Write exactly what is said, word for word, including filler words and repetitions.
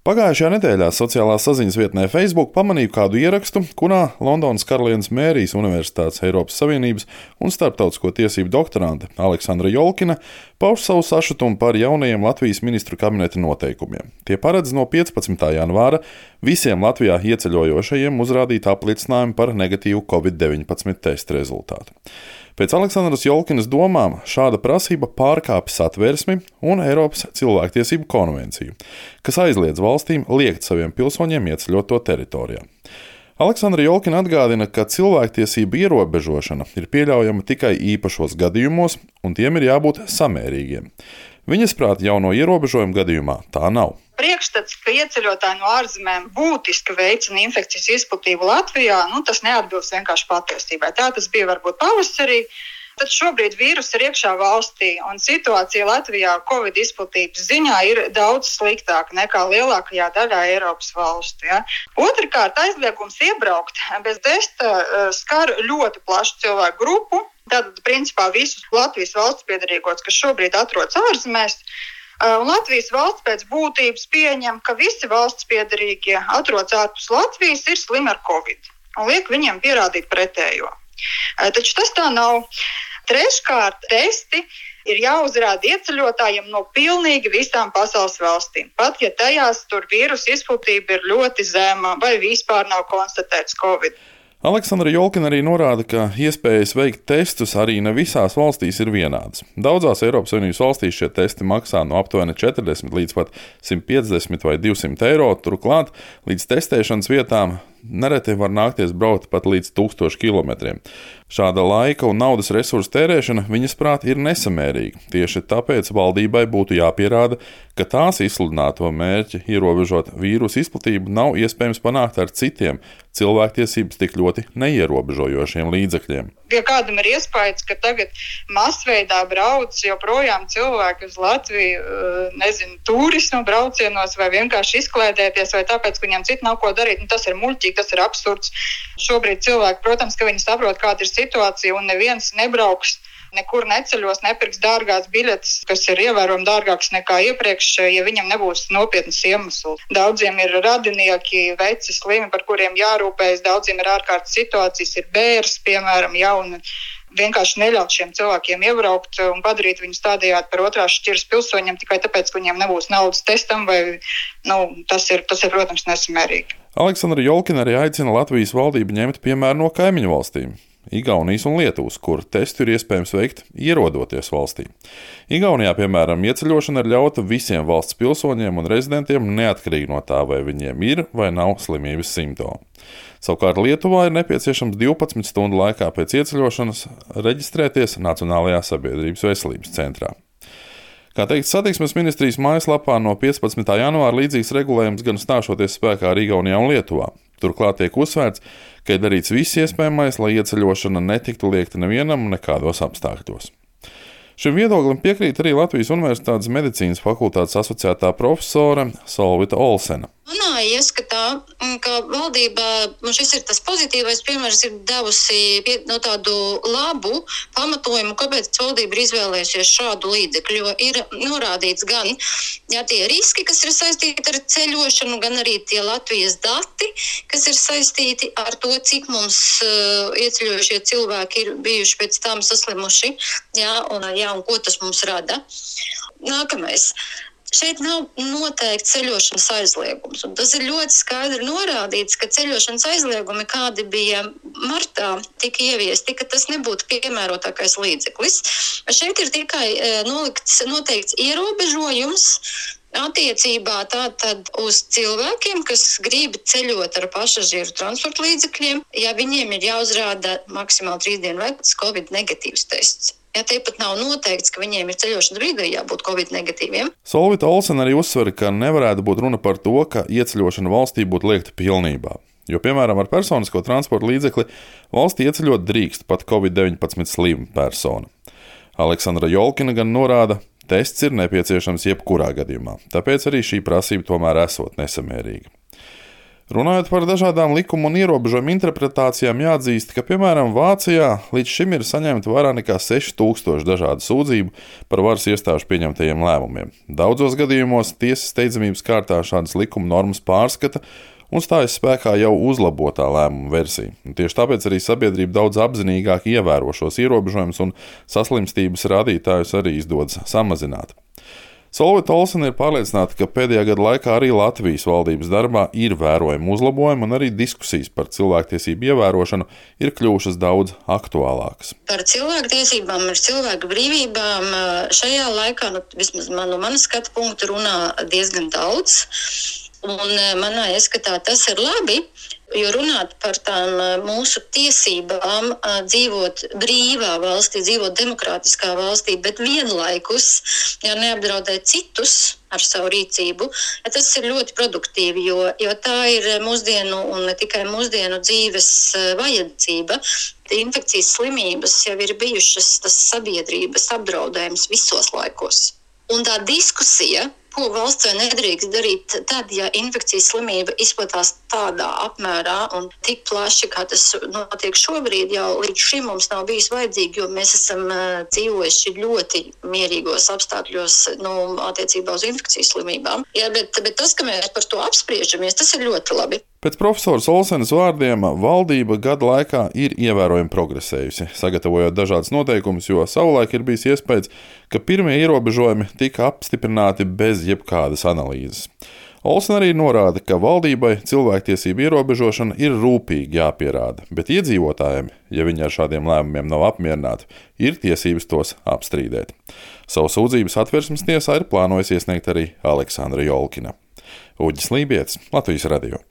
Pagājušajā nedēļā sociālās saziņas vietnē Facebook pamanīju kādu ierakstu, kurā Londonas Karalienes Mērijas Universitātes Eiropas Savienības un starptautisko tiesību doktorante Aleksandra Jolkina pauž savu sašutumu par jaunajiem Latvijas ministru kabineta noteikumiem. Tie paredz no piecpadsmitā janvāra visiem Latvijā ieceļojošajiem uzrādīt apliecinājumu par negatīvu covid deviņpadsmit testa rezultātu. Pēc Aleksandras Jolkinas domām šāda prasība pārkāpj Satversmi un Eiropas cilvēktiesību konvenciju, kas aizliedz valstīm liekt saviem pilsoņiem ieceļot to teritorijā. Aleksandra Jolkina atgādina, ka cilvēktiesību ierobežošana ir pieļaujama tikai īpašos gadījumos, un tiem ir jābūt samērīgiem. Viņas prāt, jauno ierobežojumu gadījumā tā nav. Priekšstats, ka ieceļotāji no ārzemēm būtiski veicina infekcijas izplatību Latvijā, nu, tas neatbilst vienkārši patiesībai. Tā tas bija varbūt pavasarī, tad šobrīd vīrus ir iekšā valstī, un situācija Latvijā Covid izplatības ziņā ir daudz sliktāka nekā lielākajā daļā Eiropas valstu. Ja? Otrkārt, aizliegums iebraukt bez testa skar ļoti plašu cilvēku grupu, tātad principā visus Latvijas valsts piedarīgos, kas šobrīd atrodas ārzemēs. Un Latvijas valsts pēc būtības pieņem, ka visi valsts piedarīgie atrodas ārpus Latvijas ir slimi ar Covid un liek viņiem pierādīt pretējo. Taču tas tā nav. Treškārt, testi ir jāuzrāda ieceļotājiem no pilnīgi visām pasaules valstīm, pat ja tajās tur vīrusu izplatība ir ļoti zema vai vispār nav konstatēts Covid. Aleksandra Jolkina arī norāda, ka iespējas veikt testus arī ne visās valstīs ir vienādas. Daudzās Eiropas Savienības valstīs šie testi maksā no aptuveni četrdesmit līdz pat simt piecdesmit vai divsimt eiro, turklāt līdz testēšanas vietām nereti var nākties braukt pat līdz tūkstošu kilometriem. Šāda laika un naudas resursu tērēšana viņas prāt ir nesamērīga. Tieši tāpēc valdībai būtu jāpierāda, ka tās izsludināto mērķi ierobežot vīrusu izplatību nav iespējams panākt ar citiem cilvēktiesības tik ļoti neierobežojošiem līdzekļiem. Ja kādam ir iespējas, ka tagad masveidā brauc joprojām cilvēki uz Latviju, nezinu, turismu braucienos vai vienkārši izklēdēties, vai tāpēc, ka viņiem citu nav ko darīt, nu, tas ir muļķīgi, tas ir absurds. Šobrīd cilvēki, protams, ka viņi saprot, kāda ir situācija, un neviens nebrauks, nekur neceļos, nepirks dārgās biļetes, kas ir ievērojami dārgāks nekā iepriekš, ja viņam nebūs nopietnas iemesls. Daudziem ir radinieki, veci, slimi, par kuriem jārūpējas, daudziem ir ārkārtas situācijas, ir bērs, piemēram, jauni. Vienkārši neļaut šiem cilvēkiem iebraukt un padarīt viņus tādējādi par otrās šķiras pilsoņiem tikai tāpēc, ka viņiem nebūs naudas testam, vai, nu, tas ir, tas ir, protams, nesamērīgi. Aleksandra Jolkina arī aicina Latvijas valdību ņemt piemēru no kaimiņu valstīm. Igaunijas un Lietuvas, kur testu ir iespējams veikt ierodoties valstī. Igaunijā, piemēram, ieceļošana ir ļauta visiem valsts pilsoņiem un rezidentiem neatkarīgi no tā, vai viņiem ir vai nav slimības simptomi. Savukārt Lietuvā ir nepieciešams divpadsmit stundu laikā pēc ieceļošanas reģistrēties Nacionālajā sabiedrības veselības centrā. Kā teikts satiksmes ministrijas mājaslapā, no piecpadsmitā janvāra līdzīgs regulējums gan stāšoties spēkā arī Igaunijā un Lietuvā. Turklāt tiek uzsvērts, ka ir darīts viss iespējamais, lai ieceļošana netiktu liekta nevienam nekādos apstākļos. Šim viedoklim piekrīt arī Latvijas Universitātes medicīnas fakultātes asociētā profesore Solvita Olsena. Manā ieskatā, ka valdība, šis ir tas pozitīvais piemērs, ir devusi no tādu labu pamatojumu, kāpēc valdība ir izvēlējusies šādu līdzekļu, jo ir norādīts gan jā, tie riski, kas ir saistīti ar ceļošanu, gan arī tie Latvijas dati, kas ir saistīti ar to, cik mums uh, ieceļojušie cilvēki ir bijuši pēc tam saslimuši, jā, un, jā, un ko tas mums rada. Nākamais. Šeit nav noteikti ceļošanas aizliegums, un tas ir ļoti skaidri norādīts, ka ceļošanas aizliegumi, kādi bija martā, tika ieviesti, ka tas nebūtu piemērotākais līdzeklis. Šeit ir tikai nolikts, noteikts ierobežojums attiecībā tātad uz cilvēkiem, kas grib ceļot ar pasažieru transporta līdzekļiem, ja viņiem ir jāuzrāda maksimāli trīs dienu vecs Covid negatīvs tests. Ja tie pat nav noteikts, ka viņiem ir ceļošanas brīdī jābūt Covid negatīviem. Solvita Olsena arī uzsver, ka nevarētu būt runa par to, ka ieceļošana valstī būtu liekta pilnībā. Jo, piemēram, ar personisko transporta līdzekli valstī ieceļot drīkst pat Covid deviņpadsmit slima persona. Aleksandra Jolkina gan norāda, tests ir nepieciešams jebkurā gadījumā, tāpēc arī šī prasība tomēr esot nesamērīga. Runājot par dažādām likumu un ierobežojumu interpretācijām, jāatzīst, ka, piemēram, Vācijā līdz šim ir saņemta vairāk nekā seši tūkstoši dažādu sūdzību par varas iestāžu pieņemtajiem lēmumiem. Daudzos gadījumos tiesas steidzamības kārtā šādas likuma normas pārskata un stājas spēkā jau uzlabotā lēmuma versija. Un tieši tāpēc arī sabiedrība daudz apzinīgāk ievēro šos ierobežojumus un saslimstības rādītājus arī izdodas samazināt. Solvita Olsena ir pārliecināta, ka pēdējā gada laikā arī Latvijas valdības darbā ir vērojami uzlabojumi un arī diskusijas par cilvēktiesību ievērošanu ir kļuvušas daudz aktuālākas. Par cilvēktiesībām un cilvēku brīvībām šajā laikā, nu, vismaz man, no manas skatu punkta, runā diezgan daudz. Un manā ieskatā tas ir labi, jo runāt par tām mūsu tiesībām dzīvot brīvā valstī, dzīvot demokrātiskā valstī, bet vienlaikus, ja neapdraudēt citus ar savu rīcību, tas ir ļoti produktīvi, jo, jo tā ir mūsdienu un ne tikai mūsdienu dzīves vajadzība. Infekcijas slimības jau ir bijušas tas sabiedrības apdraudējums visos laikos. Un tā diskusija, ko valsts vai nedrīkst darīt tad, ja infekcijas slimība izplatās tādā apmērā un tik plaši, kā tas notiek šobrīd, jau līdz šim mums nav bijis vajadzīgi, jo mēs esam dzīvojuši ļoti mierīgos apstākļos, nu, attiecībā uz infekcijas slimībām. Jā, bet, bet tas, ka mēs par to apspriežamies, tas ir ļoti labi. Pēc profesoras Olsenas vārdiem, valdība gada laikā ir ievērojami progresējusi, sagatavojot dažādas noteikumus, jo savulaik ir bijis iespējas, ka pirmie ierobežojumi tika apstiprināti bez jebkādas analīzes. Olsena arī norāda, ka valdībai cilvēktiesību ierobežošana ir rūpīgi jāpierāda, bet iedzīvotājiem, ja viņi ar šādiem lēmumiem nav apmierināti, ir tiesības tos apstrīdēt. Savu sūdzības Atversmes tiesā ir plānojis iesniegt arī Aleksandra Jolkina. Uģis Lībietis, Latvijas radio.